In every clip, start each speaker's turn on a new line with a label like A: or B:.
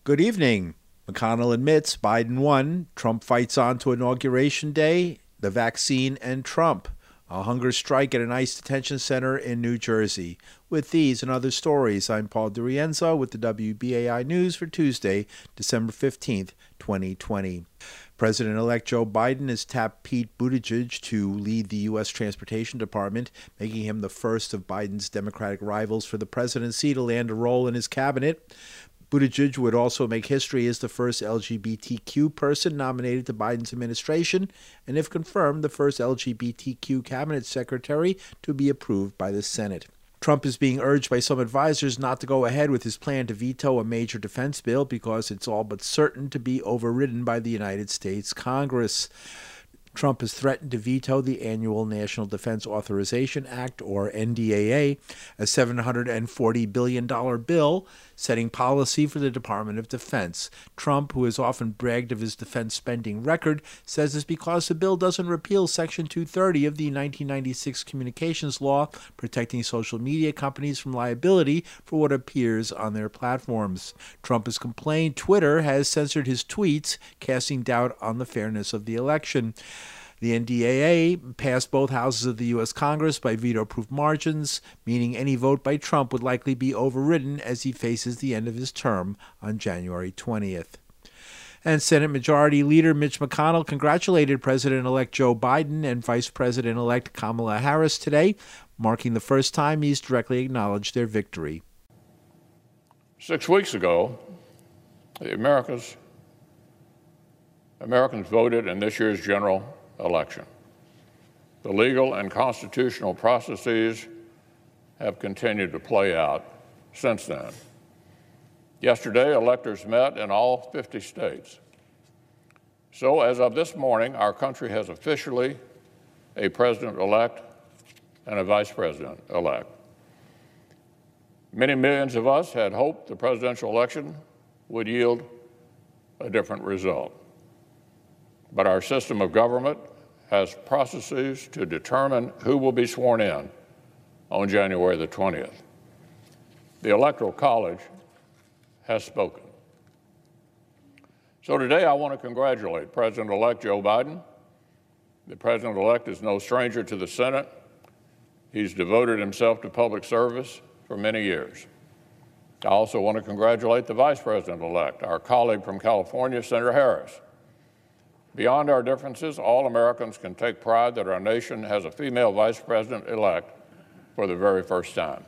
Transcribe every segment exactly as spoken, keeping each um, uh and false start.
A: Good evening. McConnell admits Biden won. Trump fights on to Inauguration Day, the vaccine, and Trump. A hunger strike at an ICE detention center in New Jersey. With these and other stories, I'm Paul DiRienzo with the W B A I News for Tuesday, December fifteenth, twenty twenty. President-elect Joe Biden has tapped Pete Buttigieg to lead the U S Transportation Department, making him the first of Biden's Democratic rivals for the presidency to land a role in his cabinet. Buttigieg would also make history as the first L G B T Q person nominated to Biden's administration, and if confirmed, the first L G B T Q cabinet secretary to be approved by the Senate. Trump is being urged by some advisors not to go ahead with his plan to veto a major defense bill because it's all but certain to be overridden by the United States Congress. Trump has threatened to veto the annual National Defense Authorization Act, or N D A A, a seven hundred forty billion dollars bill setting policy for the Department of Defense. Trump, who has often bragged of his defense spending record, says it's because the bill doesn't repeal Section two thirty of the nineteen ninety-six Communications Law, protecting social media companies from liability for what appears on their platforms. Trump has complained Twitter has censored his tweets, casting doubt on the fairness of the election. The N D A A passed both houses of the U S Congress by veto-proof margins, meaning any vote by Trump would likely be overridden as he faces the end of his term on January twentieth. And Senate Majority Leader Mitch McConnell congratulated President-elect Joe Biden and Vice President-elect Kamala Harris today, marking the first time he's directly acknowledged their victory.
B: Six weeks ago, the Americans, Americans voted in this year's general election. The legal and constitutional processes have continued to play out since then. Yesterday, electors met in all fifty states. So as of this morning, our country has officially a president-elect and a vice president-elect. Many millions of us had hoped the presidential election would yield a different result. But our system of government has processes to determine who will be sworn in on January the twentieth. The Electoral College has spoken. So today I want to congratulate President-elect Joe Biden. The President-elect is no stranger to the Senate. He's devoted himself to public service for many years. I also want to congratulate the Vice President-elect, our colleague from California, Senator Harris. Beyond our differences, all Americans can take pride that our nation has a female vice president-elect for the very first time.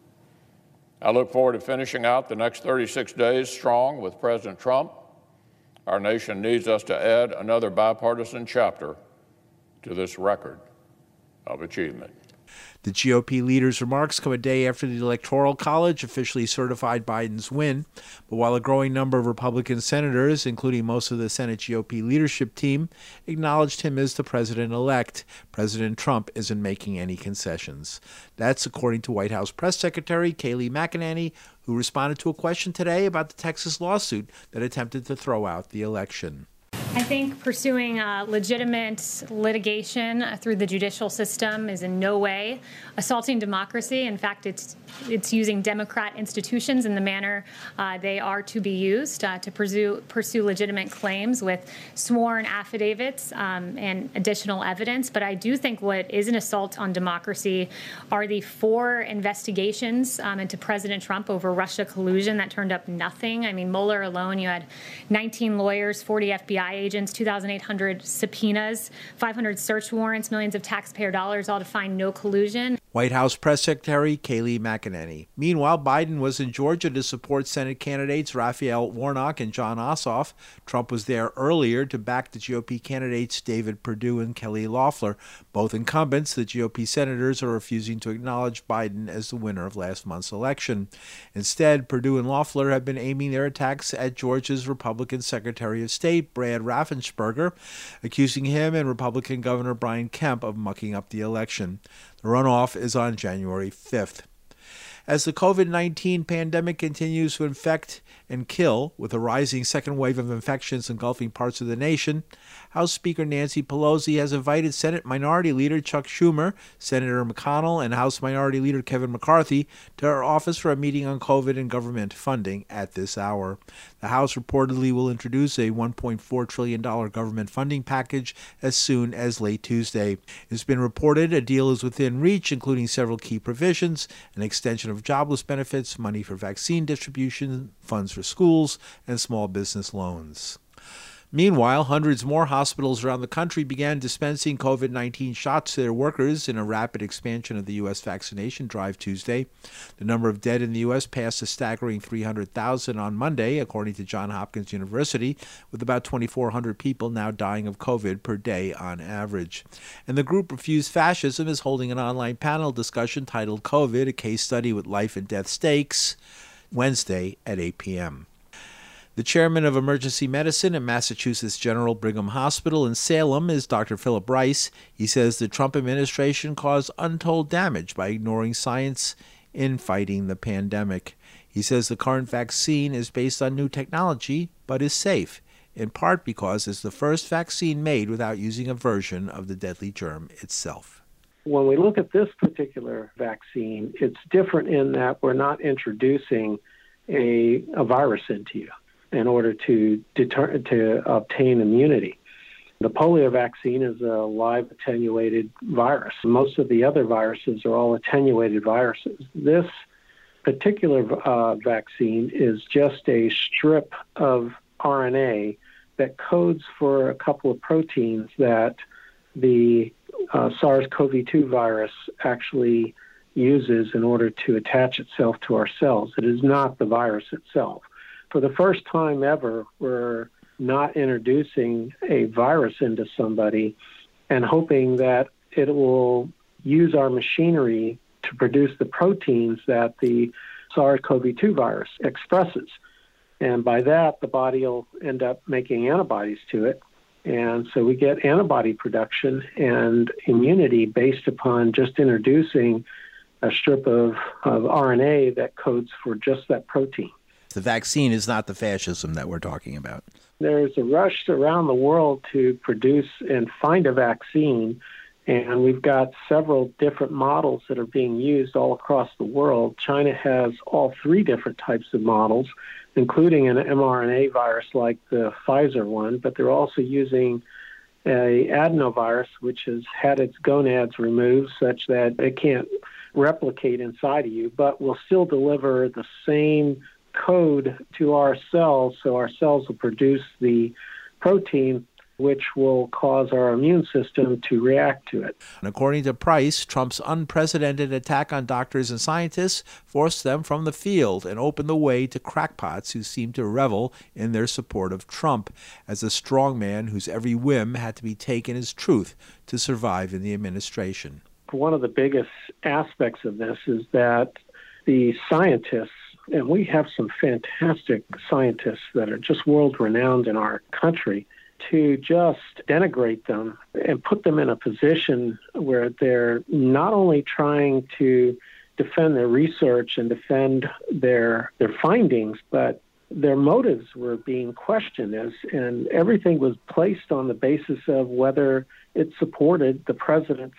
B: I look forward to finishing out the next thirty-six days strong with President Trump. Our nation needs us to add another bipartisan chapter to this record of achievement.
A: The G O P leader's remarks come a day after the Electoral College officially certified Biden's win. But while a growing number of Republican senators, including most of the Senate G O P leadership team, acknowledged him as the president-elect, President Trump isn't making any concessions. That's according to White House Press Secretary Kayleigh McEnany, who responded to a question today about the Texas lawsuit that attempted to throw out the election.
C: I think pursuing uh, legitimate litigation uh, through the judicial system is in no way assaulting democracy. In fact, it's it's using Democrat institutions in the manner uh, they are to be used uh, to pursue, pursue legitimate claims with sworn affidavits um, and additional evidence. But I do think what is an assault on democracy are the four investigations um, into President Trump over Russia collusion that turned up nothing. I mean, Mueller alone, you had nineteen lawyers, forty F B I agents, two thousand eight hundred subpoenas, five hundred search warrants, millions of taxpayer dollars, all to find no collusion.
A: White House Press Secretary Kayleigh McEnany. Meanwhile, Biden was in Georgia to support Senate candidates Raphael Warnock and Jon Ossoff. Trump was there earlier to back the G O P candidates David Perdue and Kelly Loeffler. Both incumbents, the G O P senators, are refusing to acknowledge Biden as the winner of last month's election. Instead, Perdue and Loeffler have been aiming their attacks at Georgia's Republican Secretary of State, Brad Raffensperger, accusing him and Republican Governor Brian Kemp of mucking up the election. The runoff is on January fifth. As the COVID nineteen pandemic continues to infect and kill, with a rising second wave of infections engulfing parts of the nation. House Speaker Nancy Pelosi has invited Senate Minority Leader Chuck Schumer, Senator McConnell, and House Minority Leader Kevin McCarthy to her office for a meeting on COVID and government funding at this hour. The House reportedly will introduce a one point four trillion dollars government funding package as soon as late Tuesday. It's been reported a deal is within reach, including several key provisions: an extension of jobless benefits, money for vaccine distribution, funds for schools, and small business loans. Meanwhile, hundreds more hospitals around the country began dispensing COVID nineteen shots to their workers in a rapid expansion of the U S vaccination drive Tuesday. The number of dead in the U S passed a staggering three hundred thousand on Monday, according to Johns Hopkins University, with about twenty-four hundred people now dying of COVID per day on average. And the group Refuse Fascism is holding an online panel discussion titled COVID, a Case Study with Life and Death Stakes, Wednesday at eight p.m. The chairman of emergency medicine at Massachusetts General Brigham Hospital in Salem is Doctor Philip Rice. He says the Trump administration caused untold damage by ignoring science in fighting the pandemic. He says the current vaccine is based on new technology, but is safe, in part because it's the first vaccine made without using a version of the deadly germ itself.
D: When we look at this particular vaccine, it's different in that we're not introducing a, a virus into you in order to deter, to obtain immunity. The polio vaccine is a live attenuated virus. Most of the other viruses are all attenuated viruses. This particular uh, vaccine is just a strip of R N A that codes for a couple of proteins that the uh, SARS-C o V two virus actually uses in order to attach itself to our cells. It is not the virus itself. For the first time ever, we're not introducing a virus into somebody and hoping that it will use our machinery to produce the proteins that the SARS-C o V two virus expresses. And by that, the body will end up making antibodies to it. And so we get antibody production and immunity based upon just introducing a strip of, of R N A that codes for just that protein.
A: The vaccine is not the fascism that we're talking about.
D: There's a rush around the world to produce and find a vaccine, and we've got several different models that are being used all across the world. China has all three different types of models, including an mRNA virus like the Pfizer one, but they're also using a adenovirus, which has had its gonads removed such that it can't replicate inside of you, but will still deliver the same code to our cells, so our cells will produce the protein which will cause our immune system to react to it.
A: And according to Price, Trump's unprecedented attack on doctors and scientists forced them from the field and opened the way to crackpots who seemed to revel in their support of Trump as a strongman whose every whim had to be taken as truth to survive in the administration.
D: One of the biggest aspects of this is that the scientists, and we have some fantastic scientists that are just world-renowned in our country, to just denigrate them and put them in a position where they're not only trying to defend their research and defend their their findings, but their motives were being questioned, as, and everything was placed on the basis of whether it supported the president's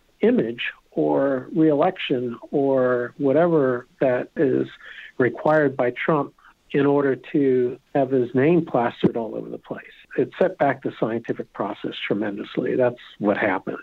D: image or reelection or whatever that is required by Trump in order to have his name plastered all over the place. It set back the scientific process tremendously. That's what happened.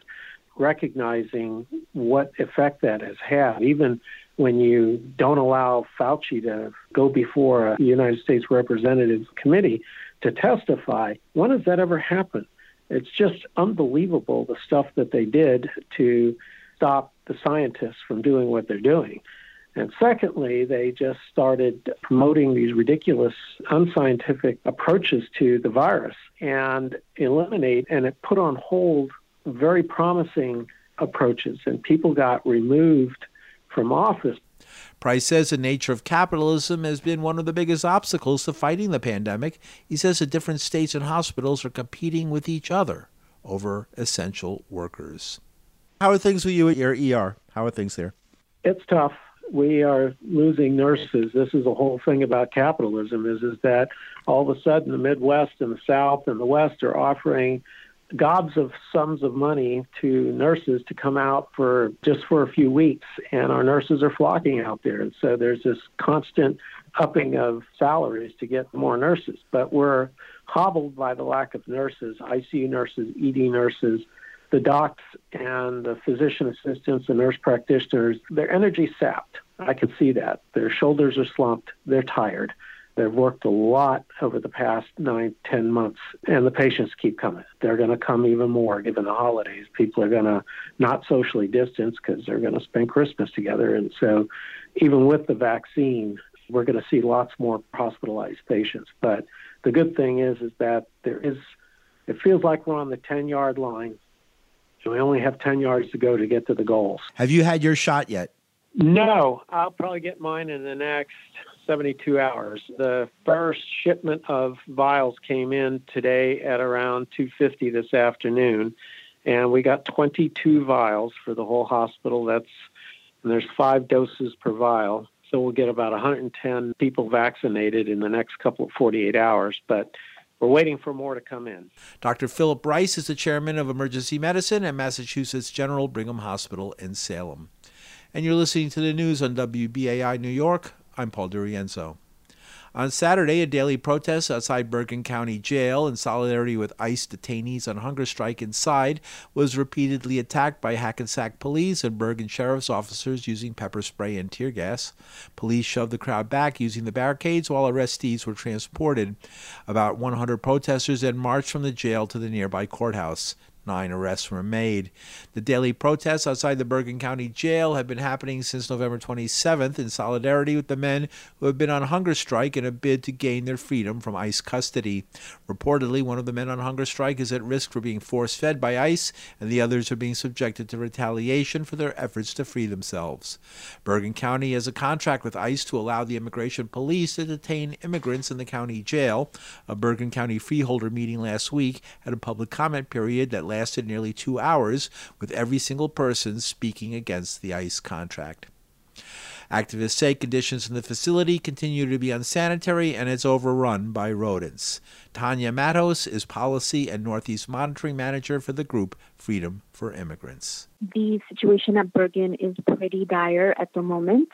D: Recognizing what effect that has had, even when you don't allow Fauci to go before a United States Representative Committee to testify, when has that ever happened? It's just unbelievable the stuff that they did to stop the scientists from doing what they're doing. And secondly, they just started promoting these ridiculous, unscientific approaches to the virus and eliminate, and it put on hold very promising approaches, and people got removed from office.
A: Price says the nature of capitalism has been one of the biggest obstacles to fighting the pandemic. He says that different states and hospitals are competing with each other over essential workers. How are things with you at your E R? How are things there?
D: It's tough. We are losing nurses. This is the whole thing about capitalism is, is that all of a sudden the Midwest and the South and the West are offering gobs of sums of money to nurses to come out for just for a few weeks, and our nurses are flocking out there. And so there's this constant upping of salaries to get more nurses. But we're hobbled by the lack of nurses, I C U nurses, E D nurses. The docs and the physician assistants, the nurse practitioners, their energy sapped. I can see that. Their shoulders are slumped. They're tired. They've worked a lot over the past nine, ten months, and the patients keep coming. They're going to come even more given the holidays. People are going to not socially distance because they're going to spend Christmas together. And so even with the vaccine, we're going to see lots more hospitalized patients. But the good thing is, is that there is, it feels like we're on the ten-yard line. So we only have ten yards to go to get to the goals.
A: Have you had your shot yet?
D: No, I'll probably get mine in the next seventy-two hours. The first shipment of vials came in today at around two fifty this afternoon, and we got twenty-two vials for the whole hospital. That's and there's five doses per vial, so we'll get about one hundred ten people vaccinated in the next couple of forty-eight hours. But we're waiting for more to come in.
A: Doctor Philip Bryce is the chairman of emergency medicine at Massachusetts General Brigham Hospital in Salem. And you're listening to the news on W B A I New York. I'm Paul DiRienzo. On Saturday, a daily protest outside Bergen County Jail in solidarity with ICE detainees on hunger strike inside was repeatedly attacked by Hackensack police and Bergen sheriff's officers using pepper spray and tear gas. Police shoved the crowd back using the barricades while arrestees were transported. About one hundred protesters then marched from the jail to the nearby courthouse. Nine arrests were made. The daily protests outside the Bergen County Jail have been happening since November twenty-seventh in solidarity with the men who have been on hunger strike in a bid to gain their freedom from ICE custody. Reportedly, one of the men on hunger strike is at risk for being force-fed by ICE, and the others are being subjected to retaliation for their efforts to free themselves. Bergen County has a contract with ICE to allow the immigration police to detain immigrants in the county jail. A Bergen County freeholder meeting last week had a public comment period that lasted nearly two hours, with every single person speaking against the ICE contract. Activists say conditions in the facility continue to be unsanitary and it's overrun by rodents. Tanya Matos is Policy and Northeast Monitoring Manager for the group Freedom for Immigrants.
E: The situation at Bergen is pretty dire at the moment.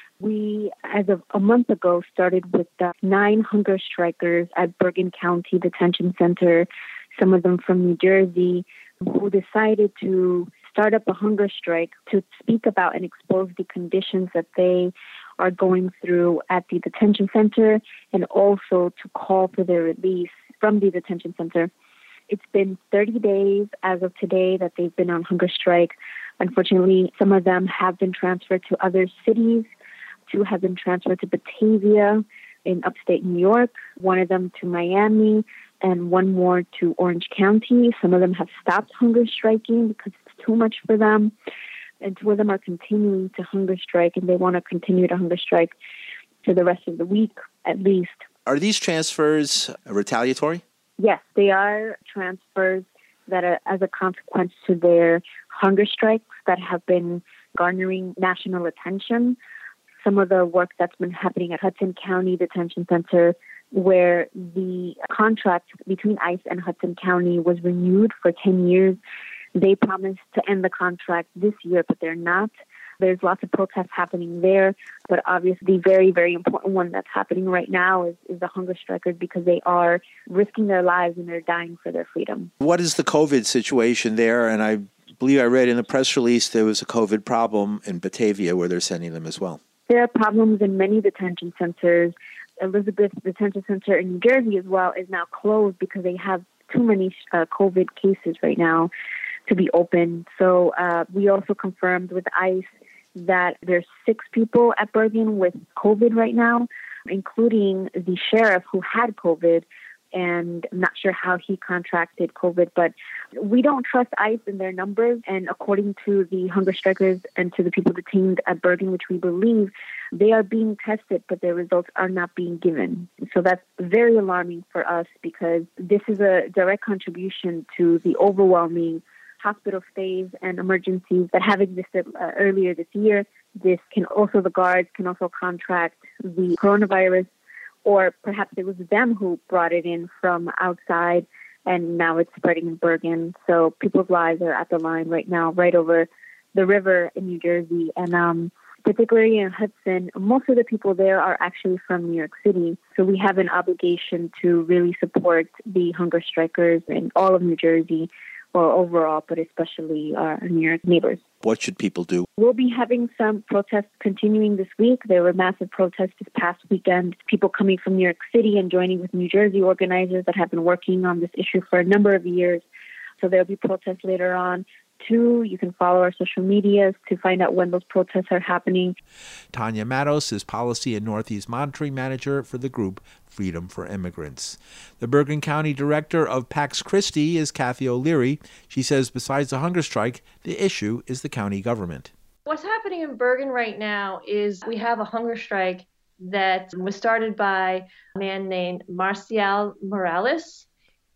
E: We, as of a month ago, started with the nine hunger strikers at Bergen County Detention Center, some of them from New Jersey, who decided to start up a hunger strike to speak about and expose the conditions that they are going through at the detention center and also to call for their release from the detention center. It's been thirty days as of today that they've been on hunger strike. Unfortunately, some of them have been transferred to other cities. Two have been transferred to Batavia in upstate New York, one of them to Miami, and one more to Orange County. Some of them have stopped hunger striking because it's too much for them. And two of them are continuing to hunger strike, and they want to continue to hunger strike for the rest of the week, at least.
A: Are these transfers retaliatory?
E: Yes, they are transfers that are as a consequence to their hunger strikes that have been garnering national attention. Some of the work that's been happening at Hudson County Detention Center, where the contract between ICE and Hudson County was renewed for ten years. They promised to end the contract this year, but they're not. There's lots of protests happening there, but obviously the very, very important one that's happening right now is, is the hunger strikers because they are risking their lives and they're dying for their freedom.
A: What is the COVID situation there? And I believe I read in the press release there was a COVID problem in Batavia where they're sending them as well.
E: There are problems in many detention centers. Elizabeth Detention Center in New Jersey as well is now closed because they have too many uh, COVID cases right now to be open. So uh, we also confirmed with ICE that there's six people at Bergen with COVID right now, including the sheriff who had COVID, and I'm not sure how he contracted COVID, but we don't trust ICE in their numbers. And according to the hunger strikers and to the people detained at Bergen, which we believe, they are being tested, but their results are not being given. So that's very alarming for us because this is a direct contribution to the overwhelming hospital stays and emergencies that have existed uh, earlier this year. this can also, the guards can also contract the coronavirus, or perhaps it was them who brought it in from outside and now it's spreading in Bergen. So people's lives are at the line right now, right over the river in New Jersey. And um, particularly in Hudson, most of the people there are actually from New York City. So we have an obligation to really support the hunger strikers in all of New Jersey, or overall, but especially our New York neighbors.
A: What should people do?
E: We'll be having some protests continuing this week. There were massive protests this past weekend. People coming from New York City and joining with New Jersey organizers that have been working on this issue for a number of years. So there'll be protests later on. Two, you can follow our social medias to find out when those protests are happening.
A: Tanya Matos is Policy and Northeast Monitoring Manager for the group Freedom for Immigrants. The Bergen County Director of Pax Christi is Kathy O'Leary. She says besides the hunger strike, the issue is the county government.
F: What's happening in Bergen right now is we have a hunger strike that was started by a man named Marcial Morales,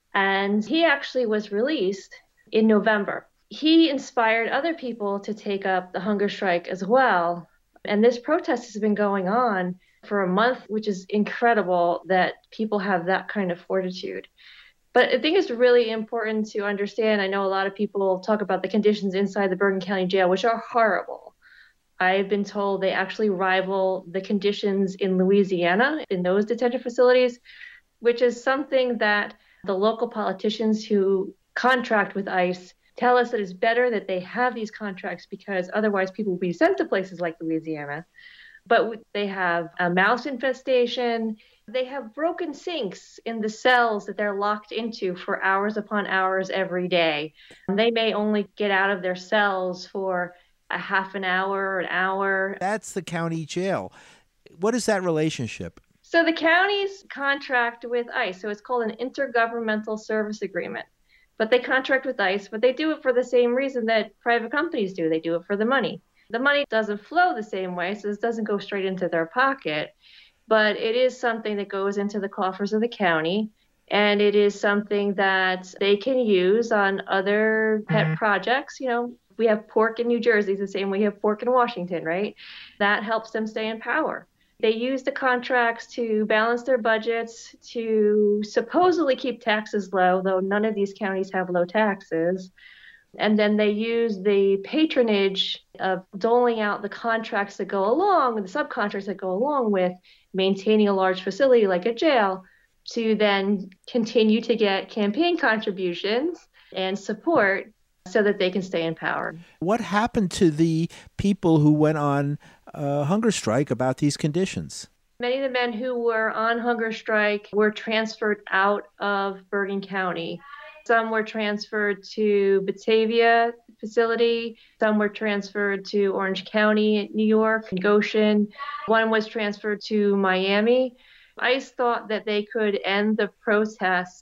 F: and he actually was released in November. He inspired other people to take up the hunger strike as well. And this protest has been going on for a month, which is incredible that people have that kind of fortitude. But I think it's really important to understand, I know a lot of people talk about the conditions inside the Bergen County Jail, which are horrible. I've been told they actually rival the conditions in Louisiana in those detention facilities, which is something that the local politicians who contract with ICE tell us that it's better that they have these contracts because otherwise people will be sent to places like Louisiana. But they have a mouse infestation. They have broken sinks in the cells that they're locked into for hours upon hours every day. They may only get out of their cells for a half an hour or an hour.
A: That's the county jail. What is that relationship?
F: So the counties contract with ICE. So it's called an intergovernmental service agreement. But they contract with ICE, but they do it for the same reason that private companies do. They do it for the money. The money doesn't flow the same way, so it doesn't go straight into their pocket. But it is something that goes into the coffers of the county, and it is something that they can use on other pet mm-hmm. projects. You know, we have pork in New Jersey, the same way we have pork in Washington, right? That helps them stay in power. They use the contracts to balance their budgets, to supposedly keep taxes low, though none of these counties have low taxes. And then they use the patronage of doling out the contracts that go along, the subcontracts that go along with maintaining a large facility like a jail, to then continue to get campaign contributions and support so that they can stay in power.
A: What happened to the people who went on a hunger strike about these conditions?
F: Many of the men who were on hunger strike were transferred out of Bergen County. Some were transferred to Batavia facility. Some were transferred to Orange County, New York, and Goshen. One was transferred to Miami. ICE thought that they could end the protest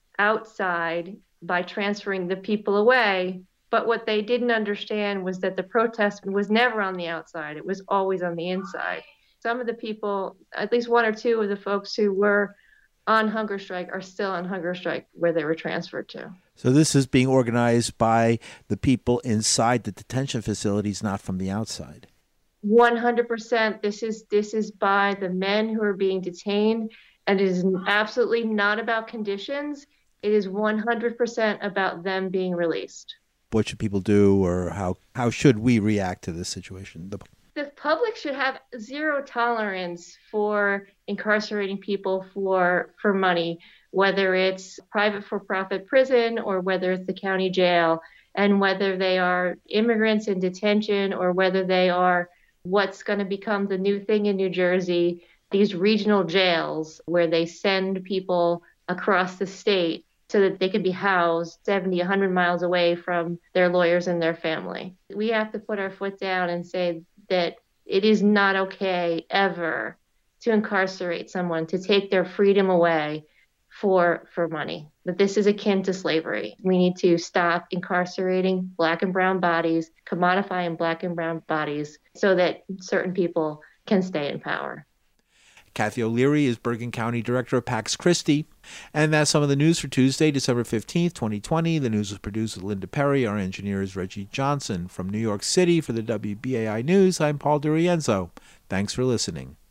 F: outside by transferring the people away. But what they didn't understand was that the protest was never on the outside. It was always on the inside. Some of the people, at least one or two of the folks who were on hunger strike are still on hunger strike where they were transferred to.
A: So this is being organized by the people inside the detention facilities, not from the outside.
F: one hundred percent. This is this is by the men who are being detained, and it is absolutely not about conditions. It is one hundred percent about them being released.
A: What should people do, or how, how should we react to this situation? The
F: The public should have zero tolerance for incarcerating people for for money, whether it's private for-profit prison or whether it's the county jail, and whether they are immigrants in detention or whether they are what's going to become the new thing in New Jersey, these regional jails where they send people across the state so that they can be housed seventy, one hundred miles away from their lawyers and their family. We have to put our foot down and say that it is not okay ever to incarcerate someone, to take their freedom away for for money. That this is akin to slavery. We need to stop incarcerating Black and brown bodies, commodifying Black and brown bodies so that certain people can stay in power.
A: Kathy O'Leary is Bergen County Director of Pax Christi. And that's some of the news for Tuesday, December fifteenth, twenty twenty. The news was produced with Linda Perry. Our engineer is Reggie Johnson. From New York City for the W B A I News, I'm Paul DiRienzo. Thanks for listening.